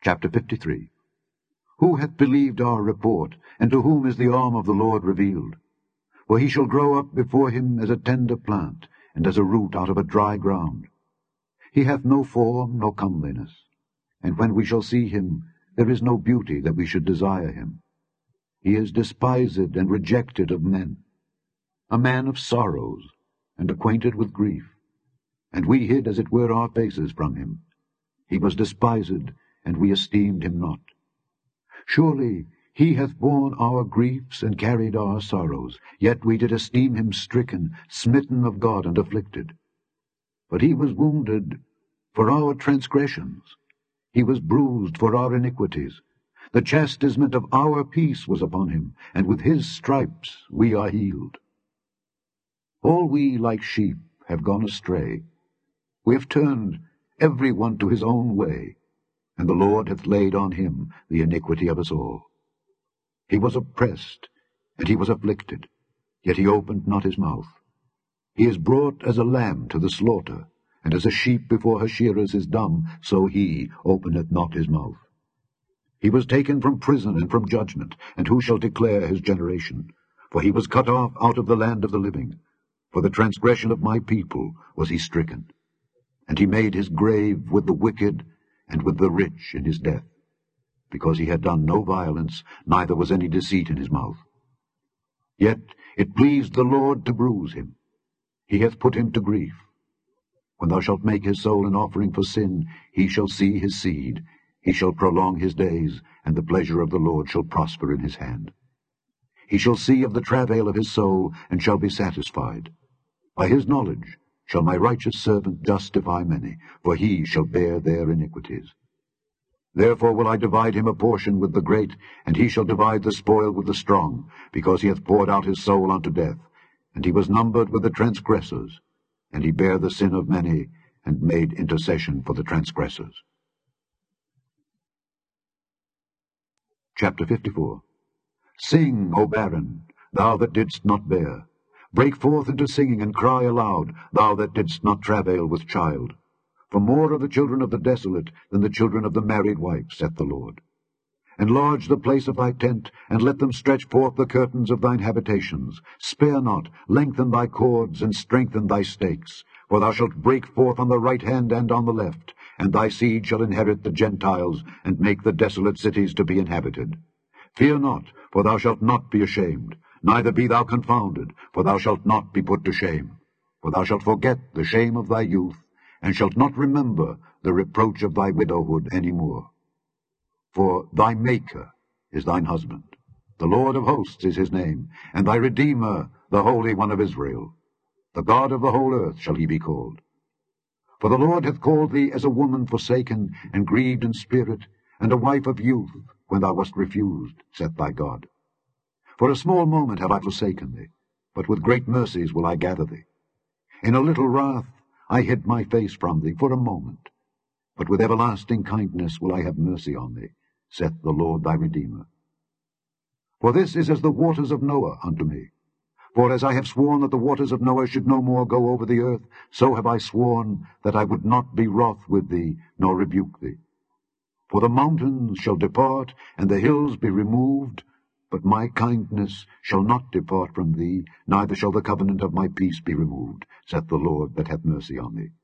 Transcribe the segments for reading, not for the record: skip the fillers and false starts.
Chapter 53. Who hath believed our report, and to whom is the arm of the Lord revealed? For he shall grow up before him as a tender plant, and as a root out of a dry ground. He hath no form nor comeliness, and when we shall see him, there is no beauty that we should desire him. He is despised and rejected of men, a man of sorrows, and acquainted with grief. And we hid as it were our faces from him. He was despised, and we esteemed him not. Surely he hath borne our griefs and carried our sorrows, yet we did esteem him stricken, smitten of God, and afflicted. But he was wounded for our transgressions, he was bruised for our iniquities. The chastisement of our peace was upon him, and with his stripes we are healed. All we like sheep have gone astray. We have turned every one to his own way, and the Lord hath laid on him the iniquity of us all. He was oppressed, and he was afflicted, yet he opened not his mouth. He is brought as a lamb to the slaughter, and as a sheep before her shearers is dumb, so he openeth not his mouth. He was taken from prison and from judgment, and who shall declare his generation? For he was cut off out of the land of the living. For the transgression of my people was he stricken. And he made his grave with the wicked, and with the rich in his death, because he had done no violence, neither was any deceit in his mouth. Yet it pleased the Lord to bruise him. He hath put him to grief. When thou shalt make his soul an offering for sin, he shall see his seed, he shall prolong his days, and the pleasure of the Lord shall prosper in his hand. He shall see of the travail of his soul, and shall be satisfied. By his knowledge shall my righteous servant justify many, for he shall bear their iniquities. Therefore will I divide him a portion with the great, and he shall divide the spoil with the strong, because he hath poured out his soul unto death, and he was numbered with the transgressors, and he bare the sin of many, and made intercession for the transgressors. Chapter 54. Sing, O barren, thou that didst not bear. Break forth into singing, and cry aloud, thou that didst not travail with child. For more are the children of the desolate than the children of the married wife, saith the Lord. Enlarge the place of thy tent, and let them stretch forth the curtains of thine habitations. Spare not, lengthen thy cords, and strengthen thy stakes. For thou shalt break forth on the right hand and on the left, and thy seed shall inherit the Gentiles, and make the desolate cities to be inhabited. Fear not, for thou shalt not be ashamed, neither be thou confounded, for thou shalt not be put to shame. For thou shalt forget the shame of thy youth, and shalt not remember the reproach of thy widowhood any more. For thy Maker is thine husband, the Lord of hosts is his name, and thy Redeemer, the Holy One of Israel. The God of the whole earth shall he be called. For the Lord hath called thee as a woman forsaken, and grieved in spirit, and a wife of youth, when thou wast refused, saith thy God. For a small moment have I forsaken thee, but with great mercies will I gather thee. In a little wrath I hid my face from thee for a moment, but with everlasting kindness will I have mercy on thee, saith the Lord thy Redeemer. For this is as the waters of Noah unto me. For as I have sworn that the waters of Noah should no more go over the earth, so have I sworn that I would not be wroth with thee, nor rebuke thee. For the mountains shall depart, and the hills be removed, but my kindness shall not depart from thee, neither shall the covenant of my peace be removed, saith the Lord that hath mercy on thee.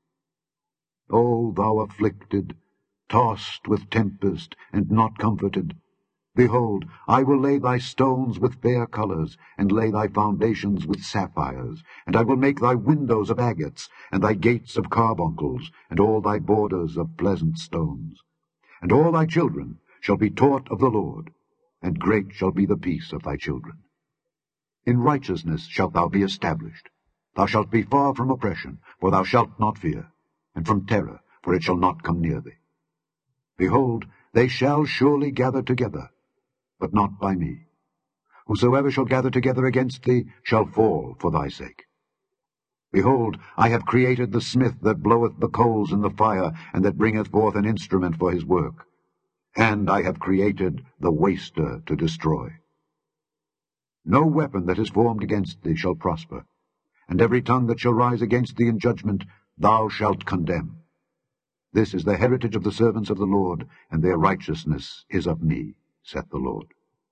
O thou afflicted, tossed with tempest, and not comforted, behold, I will lay thy stones with fair colours, and lay thy foundations with sapphires, and I will make thy windows of agates, and thy gates of carbuncles, and all thy borders of pleasant stones. And all thy children shall be taught of the Lord, and great shall be the peace of thy children. In righteousness shalt thou be established. Thou shalt be far from oppression, for thou shalt not fear, and from terror, for it shall not come near thee. Behold, they shall surely gather together, but not by me. Whosoever shall gather together against thee shall fall for thy sake. Behold, I have created the smith that bloweth the coals in the fire, and that bringeth forth an instrument for his work. And I have created the waster to destroy. No weapon that is formed against thee shall prosper, and every tongue that shall rise against thee in judgment thou shalt condemn. This is the heritage of the servants of the Lord, and their righteousness is of me, saith the Lord.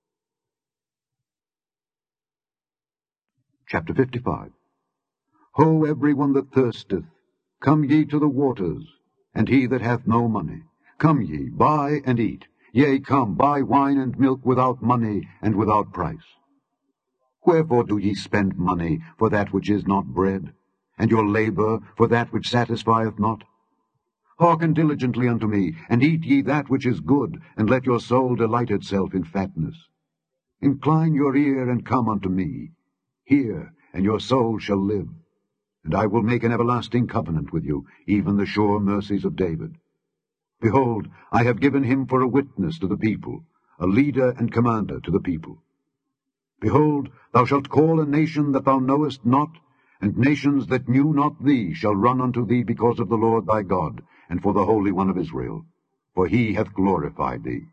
Chapter 55. Ho, every one that thirsteth, come ye to the waters, and he that hath no money, come ye, buy and eat. Yea, come, buy wine and milk without money and without price. Wherefore do ye spend money for that which is not bread, and your labor for that which satisfieth not? Hearken diligently unto me, and eat ye that which is good, and let your soul delight itself in fatness. Incline your ear, and come unto me. Hear, and your soul shall live. And I will make an everlasting covenant with you, even the sure mercies of David. Behold, I have given him for a witness to the people, a leader and commander to the people. Behold, thou shalt call a nation that thou knowest not, and nations that knew not thee shall run unto thee because of the Lord thy God, and for the Holy One of Israel, for he hath glorified thee.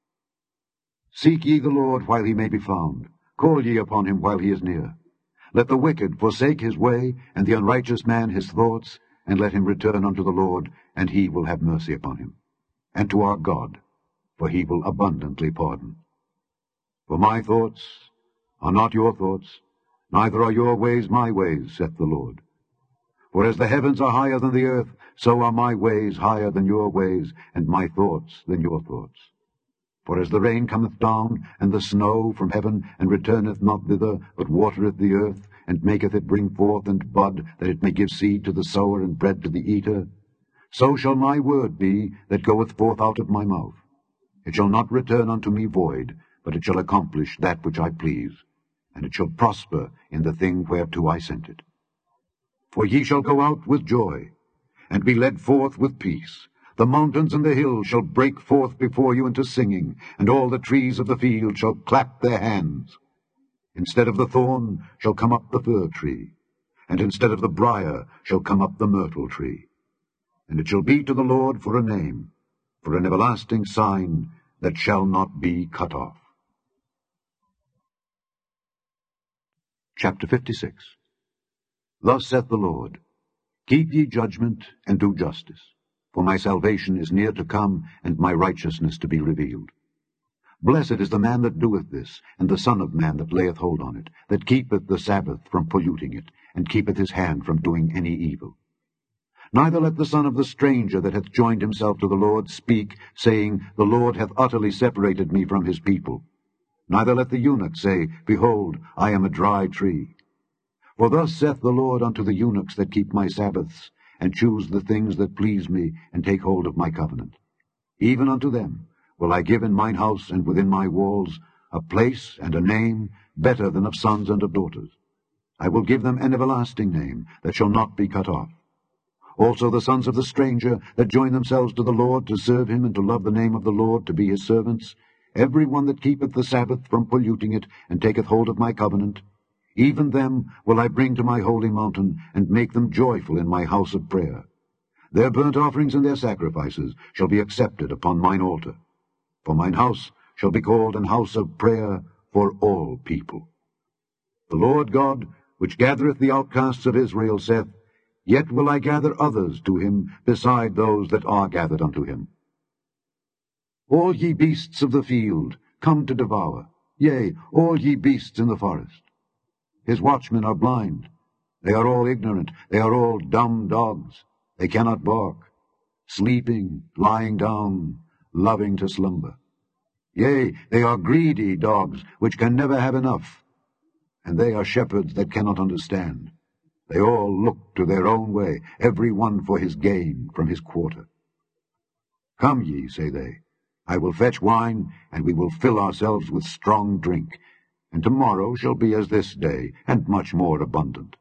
Seek ye the Lord while he may be found, call ye upon him while he is near. Let the wicked forsake his way, and the unrighteous man his thoughts, and let him return unto the Lord, and he will have mercy upon him, and to our God, for he will abundantly pardon. For my thoughts are not your thoughts, neither are your ways my ways, saith the Lord. For as the heavens are higher than the earth, so are my ways higher than your ways, and my thoughts than your thoughts. For as the rain cometh down, and the snow from heaven, and returneth not thither, but watereth the earth, and maketh it bring forth and bud, that it may give seed to the sower and bread to the eater, so shall my word be that goeth forth out of my mouth. It shall not return unto me void, but it shall accomplish that which I please, and it shall prosper in the thing whereto I sent it. For ye shall go out with joy, and be led forth with peace. The mountains and the hills shall break forth before you into singing, and all the trees of the field shall clap their hands. Instead of the thorn shall come up the fir tree, and instead of the brier shall come up the myrtle tree. And it shall be to the Lord for a name, for an everlasting sign that shall not be cut off. Chapter 56. Thus saith the Lord, Keep ye judgment, and do justice, for my salvation is near to come, and my righteousness to be revealed. Blessed is the man that doeth this, and the son of man that layeth hold on it, that keepeth the Sabbath from polluting it, and keepeth his hand from doing any evil. Neither let the son of the stranger that hath joined himself to the Lord speak, saying, The Lord hath utterly separated me from his people. Neither let the eunuch say, Behold, I am a dry tree. For thus saith the Lord unto the eunuchs that keep my Sabbaths, and choose the things that please me, and take hold of my covenant. Even unto them will I give in mine house and within my walls a place and a name better than of sons and of daughters. I will give them an everlasting name that shall not be cut off. Also the sons of the stranger that join themselves to the Lord to serve him and to love the name of the Lord, to be his servants, every one that keepeth the Sabbath from polluting it, and taketh hold of my covenant, even them will I bring to my holy mountain, and make them joyful in my house of prayer. Their burnt offerings and their sacrifices shall be accepted upon mine altar. For mine house shall be called an house of prayer for all people. The Lord God, which gathereth the outcasts of Israel, saith, Yet will I gather others to him beside those that are gathered unto him. All ye beasts of the field, come to devour, yea, all ye beasts in the forest. His watchmen are blind, they are all ignorant, they are all dumb dogs, they cannot bark, sleeping, lying down, loving to slumber. Yea, they are greedy dogs, which can never have enough, and they are shepherds that cannot understand. They all look to their own way, every one for his gain from his quarter. Come ye, say they, I will fetch wine, and we will fill ourselves with strong drink, and tomorrow shall be as this day, and much more abundant.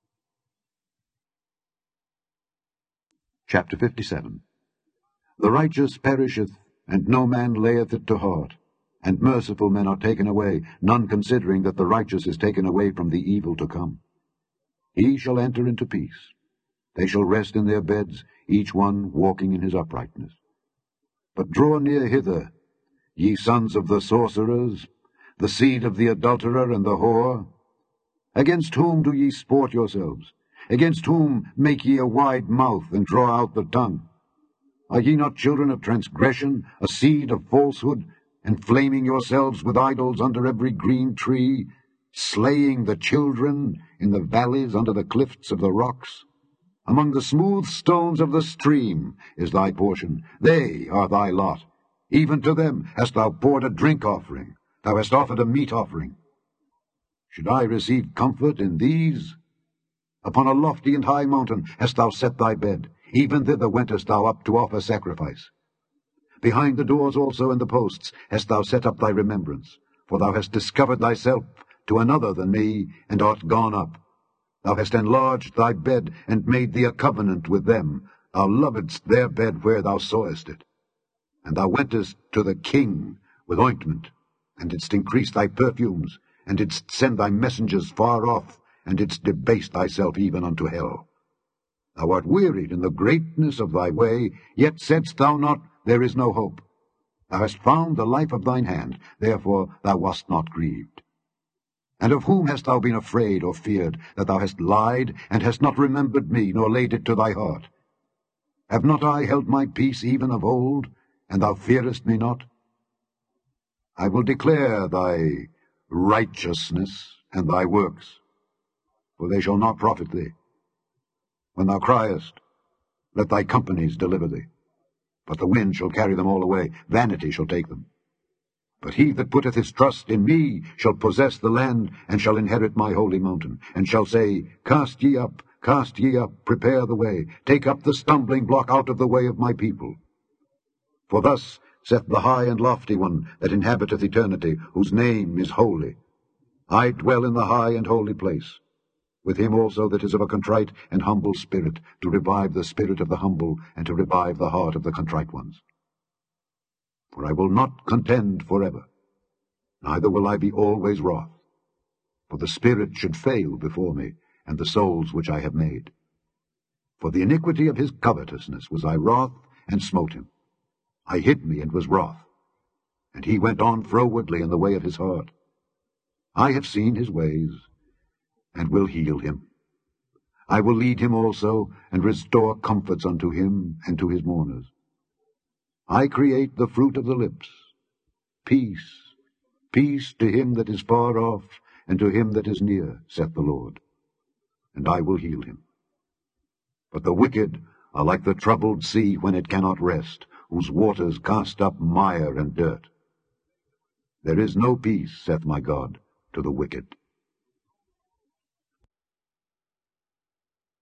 Chapter 57. The righteous perisheth, and no man layeth it to heart, and merciful men are taken away, none considering that the righteous is taken away from the evil to come. He shall enter into peace. They shall rest in their beds, each one walking in his uprightness. But draw near hither, ye sons of the sorcerers, the seed of the adulterer and the whore. Against whom do ye sport yourselves? Against whom make ye a wide mouth, and draw out the tongue? Are ye not children of transgression, a seed of falsehood, inflaming yourselves with idols under every green tree, slaying the children in the valleys under the cliffs of the rocks? Among the smooth stones of the stream is thy portion. They are thy lot. Even to them hast thou poured a drink offering. Thou hast offered a meat offering. Should I receive comfort in these? Upon a lofty and high mountain hast thou set thy bed. Even thither wentest thou up to offer sacrifice. Behind the doors also and the posts hast thou set up thy remembrance. For thou hast discovered thyself to another than me, and art gone up. Thou hast enlarged thy bed, and made thee a covenant with them. Thou lovedst their bed where thou sawest it. And thou wentest to the king with ointment, and didst increase thy perfumes, and didst send thy messengers far off, and didst debase thyself even unto hell. Thou art wearied in the greatness of thy way, yet saidst thou not, There is no hope. Thou hast found the life of thine hand, therefore thou wast not grieved. And of whom hast thou been afraid or feared, that thou hast lied, and hast not remembered me, nor laid it to thy heart? Have not I held my peace even of old, and thou fearest me not? I will declare thy righteousness and thy works, for they shall not profit thee. When thou criest, let thy companies deliver thee. But the wind shall carry them all away, vanity shall take them. But he that putteth his trust in me shall possess the land, and shall inherit my holy mountain, and shall say, cast ye up, prepare the way, take up the stumbling block out of the way of my people. For thus saith the high and lofty one that inhabiteth eternity, whose name is holy. I dwell in the high and holy place, with him also that is of a contrite and humble spirit, to revive the spirit of the humble, and to revive the heart of the contrite ones. For I will not contend forever, neither will I be always wroth. For the spirit should fail before me, and the souls which I have made. For the iniquity of his covetousness was I wroth, and smote him. I hid me, and was wroth. And he went on frowardly in the way of his heart. I have seen his ways, and will heal him. I will lead him also, and restore comforts unto him and to his mourners. I create the fruit of the lips. Peace, peace to him that is far off, and to him that is near, saith the Lord. And I will heal him. But the wicked are like the troubled sea when it cannot rest, whose waters cast up mire and dirt. There is no peace, saith my God, to the wicked.